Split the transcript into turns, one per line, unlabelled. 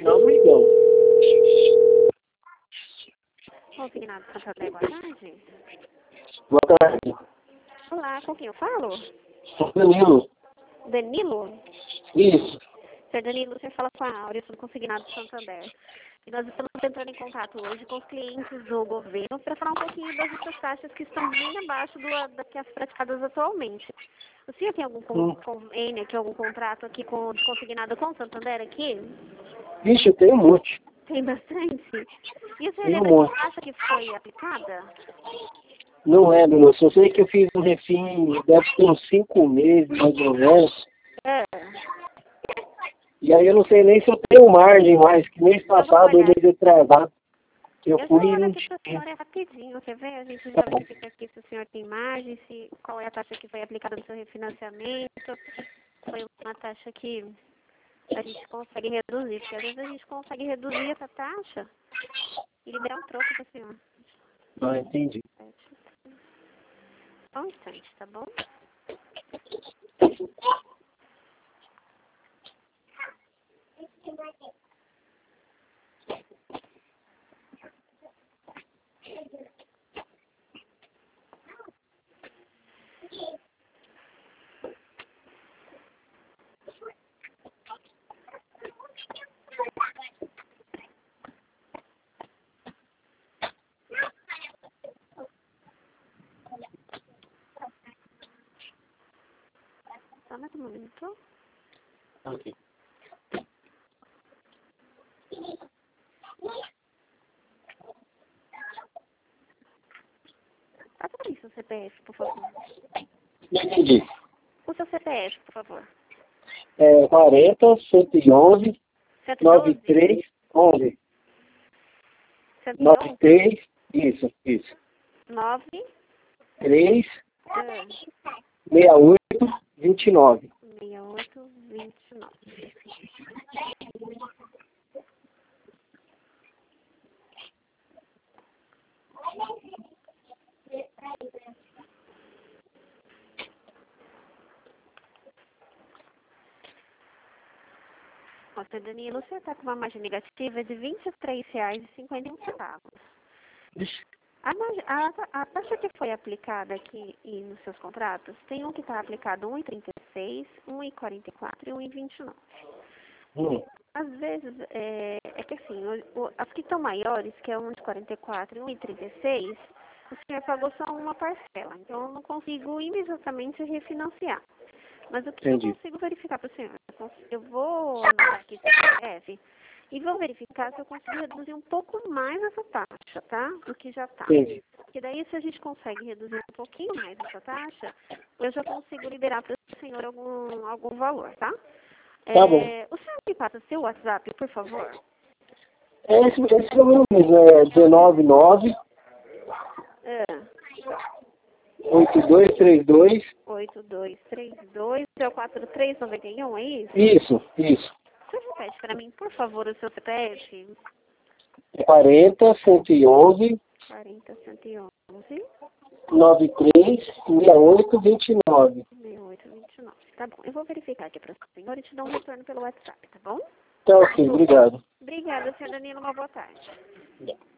continuar o Igão.
Consignado Santander, boa tarde.
Boa tarde.
Olá, com quem eu falo?
Sou Danilo.
Danilo?
Isso.
Senhor Danilo, você fala com a Áurea, do Consignado Santander. E nós estamos entrando em contato hoje com os clientes do governo para falar um pouquinho das nossas taxas que estão bem abaixo das que as praticadas atualmente. O senhor tem algum convênio aqui, algum contrato aqui com consignado com o Santander aqui?
Vixe, eu tenho um monte.
Tem bastante? E o senhor
Tem um
lembra
monte.
que taxa que foi aplicada?
Não é, meu, só sei que eu fiz um refim, deve ter uns 5 meses, mais ou menos.
É.
E aí eu não sei nem se eu tenho margem mais, que mês passado,
olhar.
mês atrasado, eu
Eu
fui
vou
e
olhar
não
aqui para a
tinha.
senhora rapidinho, quer ver? A gente já verifica aqui se o senhor tem margem, qual é a taxa que foi aplicada no seu refinanciamento. Foi uma taxa que a gente consegue reduzir, porque às vezes a gente consegue reduzir essa taxa e liberar um troco para o senhor.
Ah, entendi.
Só um instante, tá bom? Só mais um momento.
Ok.
Passa para mim seu CPF, por favor.
Não entendi.
O seu CPF, por favor.
É 40, 111,
112?
93, 11.
111?
93, isso.
9?
3,
Ah,
68, 29.
68, 29. Nossa, Danilo, você está com uma margem negativa de R$ 23,51. A taxa que foi aplicada aqui nos seus contratos, tem um que está aplicado 1,36, 1,44 e 1,29. Às vezes, é que assim, as que estão maiores, que é 1,44 e 1,36, o senhor pagou só uma parcela. Então, eu não consigo imediatamente refinanciar. Mas o que eu consigo verificar para o senhor? Eu vou anotar aqui seu CPF e vou verificar se eu consigo reduzir um pouco mais essa taxa, tá? Do que já está. Porque daí, se a gente consegue reduzir um pouquinho mais essa taxa, eu já consigo liberar para o senhor algum valor, tá?
Tá bom.
O senhor me passa seu WhatsApp, por favor?
Esse é o meu mesmo, é 199 8232.
8232 é o 4391, é isso?
Isso.
Você repete para mim, por favor, o seu CPF?
40, 111,
40, 111,
93, 68, 29.
68, 29. Tá bom, eu vou verificar aqui para o senhor e te dou um retorno pelo WhatsApp, tá bom?
Tá ok, obrigado.
Obrigada, senhor Danilo, uma boa tarde.